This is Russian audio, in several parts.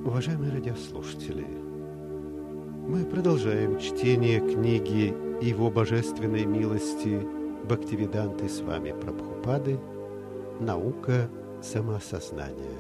Уважаемые радиослушатели, мы продолжаем чтение книги Его Божественной милости Бхактивиданты Свами Прабхупады «Наука самоосознания».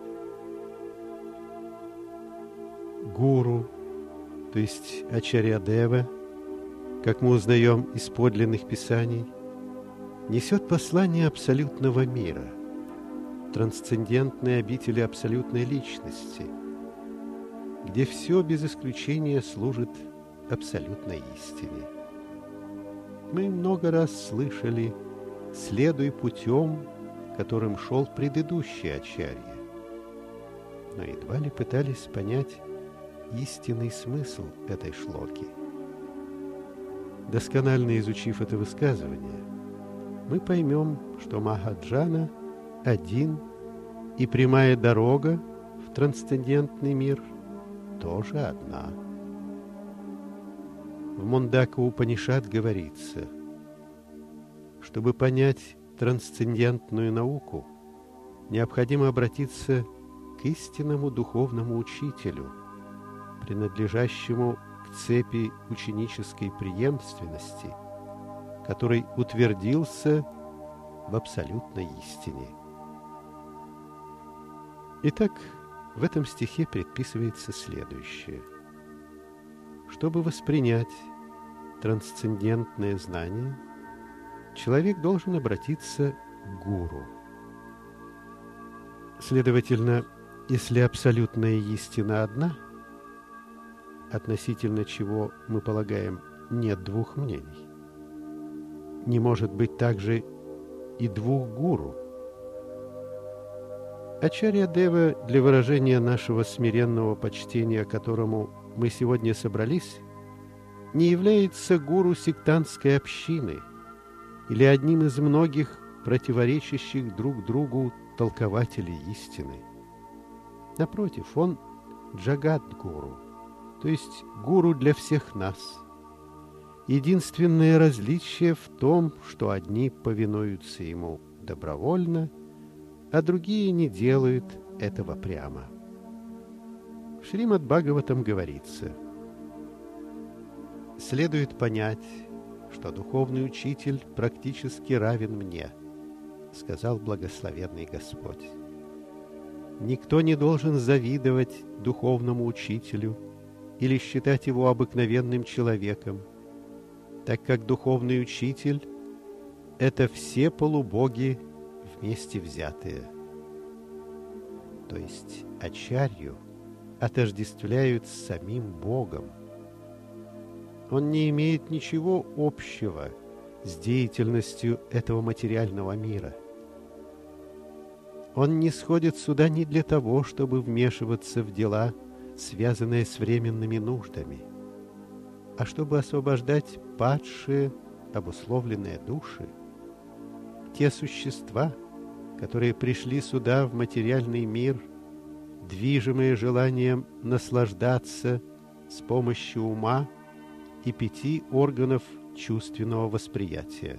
Гуру, то есть Ачарья-дева, как мы узнаем из подлинных писаний, несет послание абсолютного мира, трансцендентной обители абсолютной личности, где все без исключения служит абсолютной истине. Мы много раз слышали: «Следуй путем, которым шел предыдущий ачарья», но едва ли пытались понять истинный смысл этой шлоки. Досконально изучив это высказывание, мы поймем, что Махаджана один, и прямая дорога в трансцендентный мир тоже одна. В Мундака-Упанишад говорится: чтобы понять трансцендентную науку, необходимо обратиться к истинному духовному учителю, принадлежащему к цепи ученической преемственности, который утвердился в абсолютной истине. Итак, в этом стихе предписывается следующее. Чтобы воспринять трансцендентное знание, человек должен обратиться к гуру. Следовательно, если абсолютная истина одна, относительно чего, мы полагаем, нет двух мнений, не может быть также и двух гуру. Ачарья-дева, для выражения нашего смиренного почтения, к которому мы сегодня собрались, не является гуру сектантской общины или одним из многих противоречащих друг другу толкователей истины. Напротив, он джагат-гуру, то есть гуру для всех нас. Единственное различие в том, что одни повинуются ему добровольно, а другие не делают этого прямо. В Шримад-Бхагаватам говорится: «Следует понять, что духовный учитель практически равен мне», сказал благословенный Господь. Никто не должен завидовать духовному учителю или считать его обыкновенным человеком, так как духовный учитель — это все полубоги вместе взятые. То есть ачарью отождествляют с самим Богом. Он не имеет ничего общего с деятельностью этого материального мира. Он не сходит сюда не для того, чтобы вмешиваться в дела, связанные с временными нуждами, а чтобы освобождать падшие, обусловленные души, те существа, которые пришли сюда в материальный мир, движимые желанием наслаждаться с помощью ума и 5 органов чувственного восприятия.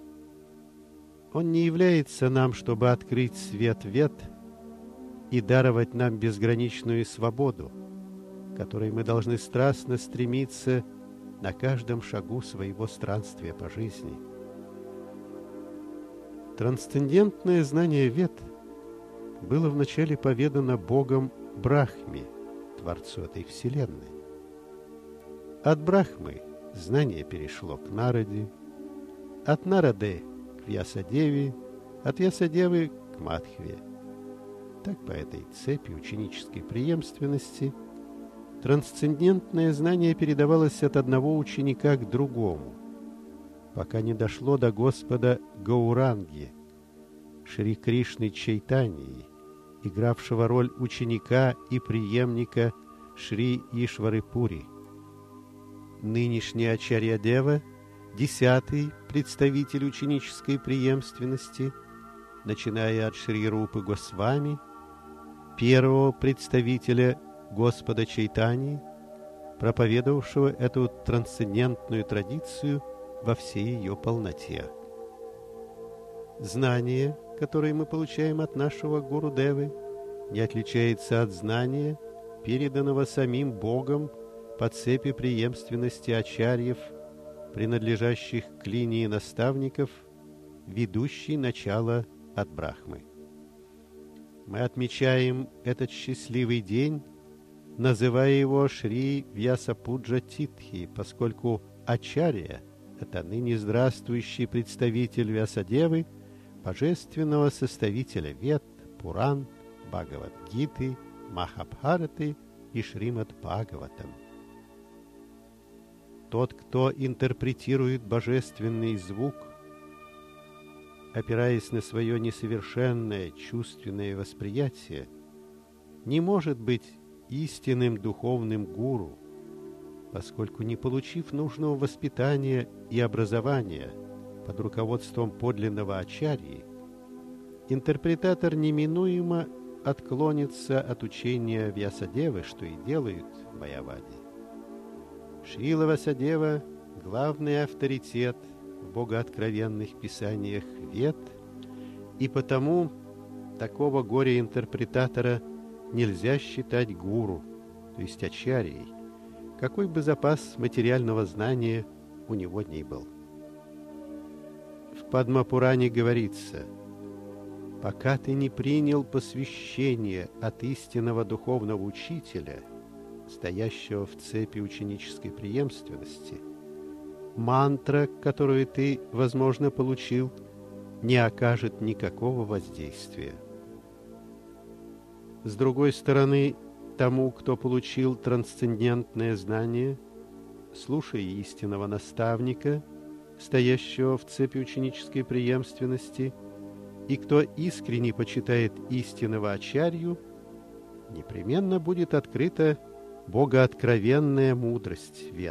Он не является нам, чтобы открыть свет вет и даровать нам безграничную свободу, которой мы должны страстно стремиться на каждом шагу своего странствия по жизни. Трансцендентное знание вед было вначале поведано Богом Брахме, Творцу этой вселенной. От Брахмы знание перешло к Нараде, от Нарады к Вьясадеве, от Вьясадевы к Мадхве. Так по этой цепи ученической преемственности трансцендентное знание передавалось от одного ученика к другому, пока не дошло до Господа Гауранги, Шри Кришны Чайтаньи, игравшего роль ученика и преемника Шри Ишвары Пури. Нынешний Ачарья-дева, 10-й представитель ученической преемственности, начиная от Шри Рупы Госвами, первого представителя Господа Чайтаньи, проповедовавшего эту трансцендентную традицию во всей ее полноте. Знание, которое мы получаем от нашего Гурудевы, не отличается от знания, переданного самим Богом по цепи преемственности ачарьев, принадлежащих к линии наставников, ведущей начало от Брахмы. Мы отмечаем этот счастливый день, называя его Шри Вьясапуджа Титхи, поскольку ачарья — это ныне здравствующий представитель Вьясадевы, божественного составителя Вед, Пуран, Бхагавад-гиты, Махабхараты и Шримад-Бхагаватам. Тот, кто интерпретирует божественный звук, опираясь на свое несовершенное чувственное восприятие, не может быть истинным духовным гуру, поскольку, не получив нужного воспитания и образования под руководством подлинного ачарьи, интерпретатор неминуемо отклонится от учения Вьясадевы, что и делают в Майяваде. Шрила Вьясадева — главный авторитет в богооткровенных писаниях Вед, и потому такого горе-интерпретатора нельзя считать гуру, то есть ачарьей, какой бы запас материального знания у него ни был. В Падма-пуране говорится: «Пока ты не принял посвящение от истинного духовного учителя, стоящего в цепи ученической преемственности, мантра, которую ты, возможно, получил, не окажет никакого воздействия». С другой стороны, тому, кто получил трансцендентное знание, слушая истинного наставника, стоящего в цепи ученической преемственности, и кто искренне почитает истинного ачарью, непременно будет открыта богооткровенная мудрость Вед.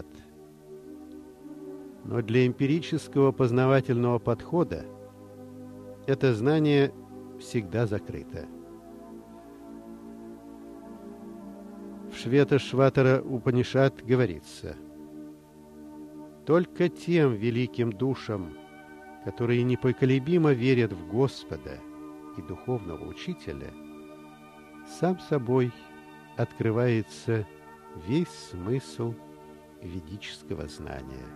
Но для эмпирического познавательного подхода это знание всегда закрыто. В Швета-шватара Упанишад говорится: «Только тем великим душам, которые непоколебимо верят в Господа и духовного учителя, сам собой открывается весь смысл ведического знания».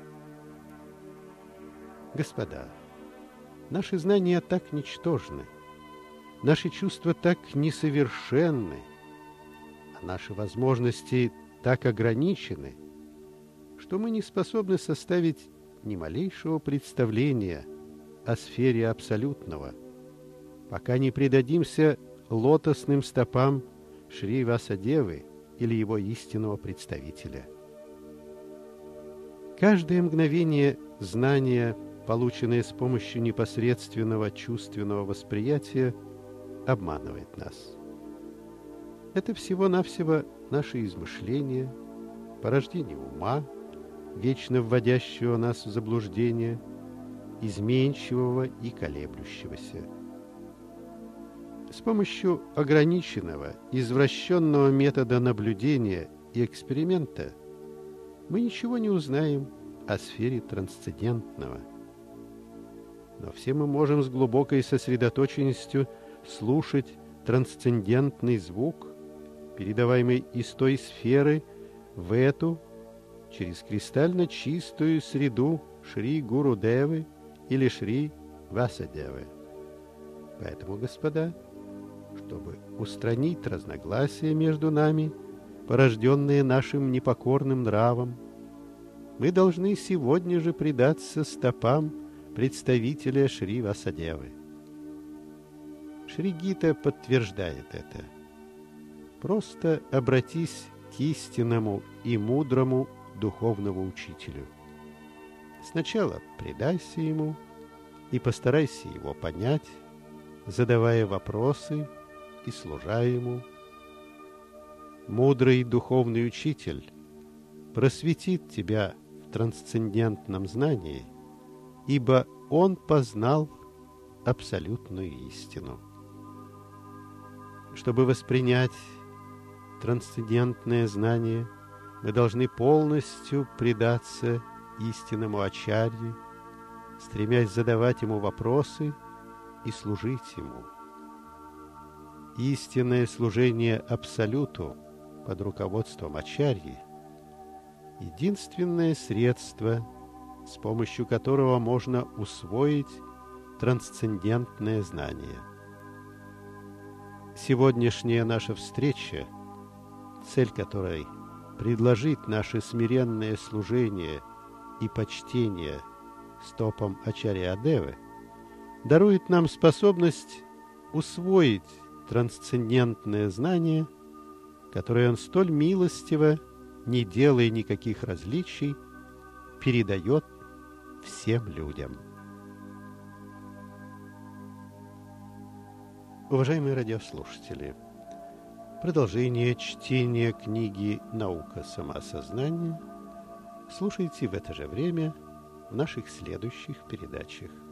Господа, наши знания так ничтожны, наши чувства так несовершенны, а наши возможности так ограничены, что мы не способны составить ни малейшего представления о сфере абсолютного, пока не предадимся лотосным стопам Шри Вьясадевы или его истинного представителя. Каждое мгновение знания, полученное с помощью непосредственного чувственного восприятия, обманывает нас. Это всего-навсего наши измышления, порождение ума, вечно вводящего нас в заблуждение, изменчивого и колеблющегося. С помощью ограниченного, извращенного метода наблюдения и эксперимента мы ничего не узнаем о сфере трансцендентного. Но все мы можем с глубокой сосредоточенностью слушать трансцендентный звук, передаваемый из той сферы в эту, через кристально чистую среду Шри Гурудевы или Шри Вьясадевы. Поэтому, господа, чтобы устранить разногласия между нами, порожденные нашим непокорным нравом, мы должны сегодня же предаться стопам представителя Шри Вьясадевы. Шри Гита подтверждает это. Просто обратись к истинному и мудрому духовному учителю. Сначала предайся ему и постарайся его понять, задавая вопросы и служа ему. Мудрый духовный учитель просветит тебя в трансцендентном знании, ибо он познал абсолютную истину. Чтобы воспринять трансцендентное знание, мы должны полностью предаться истинному ачарье, стремясь задавать ему вопросы и служить ему. Истинное служение Абсолюту под руководством ачарьи единственное средство, с помощью которого можно усвоить трансцендентное знание. Сегодняшняя наша встреча, цель которой предложить наше смиренное служение и почтение стопам Ачарья-Девы, дарует нам способность усвоить трансцендентное знание, которое он столь милостиво, не делая никаких различий, передает всем людям. Уважаемые радиослушатели, продолжение чтения книги «Наука самоосознания» слушайте в это же время в наших следующих передачах.